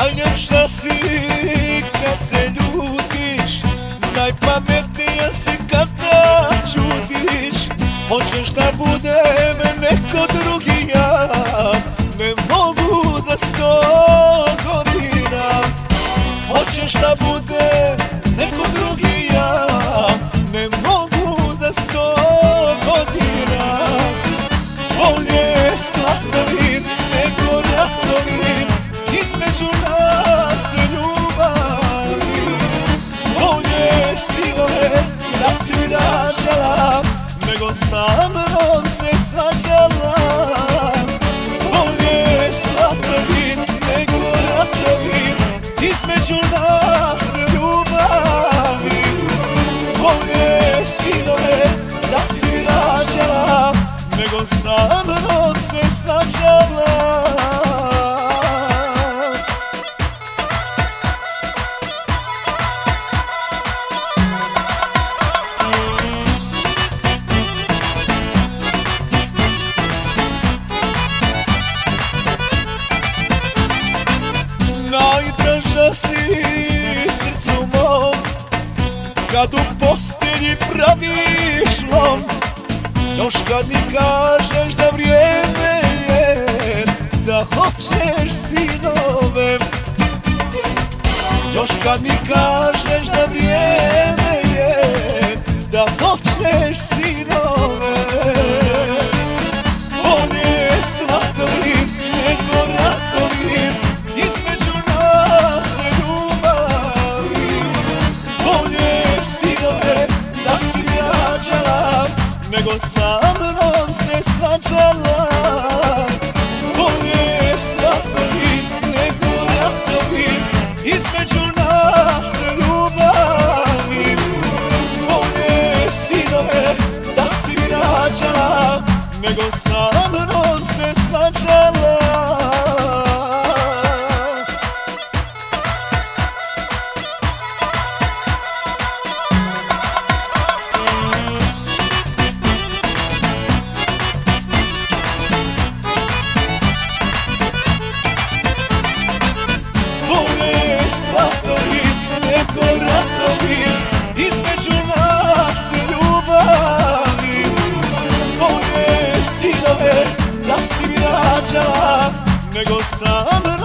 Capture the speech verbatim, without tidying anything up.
Najljepša si kad se ljutiš, najpametnija si kad da čutiš. Hoćeš da budem neko drugi ja, ne mogu za sto godina. Hoćeš da budem neko drugi ja, ne mogu za sto godina. Bolje slatkovid nego ratovid, između nas ljubavi. Bolje sinove da si rađala, nego sa mnom se svađala. Bolje slatkovid nego ratovid, između nas ljubavi. Bolje sinove da si rađala, nego sa mnom se svađala. Najdraža si srcu mom, kad u postelji praviš lom. Još kad mi kažeš da vrijeme je, da hoćeš sinove. Još kad mi kažeš da vrijeme je, da hoćeš sinove. Bolje svatovim nego ratovim, između nas ljubavi. Bolje sinove da si rađala, nego sa mnom se svađala. Bolje svatovim nego ratovim, između nas ljubavi. Bolje sinove da si rađala, nego sa mnom se svađala. Između nas ljubavi. Bolje sinove da si mi rađala, nego sam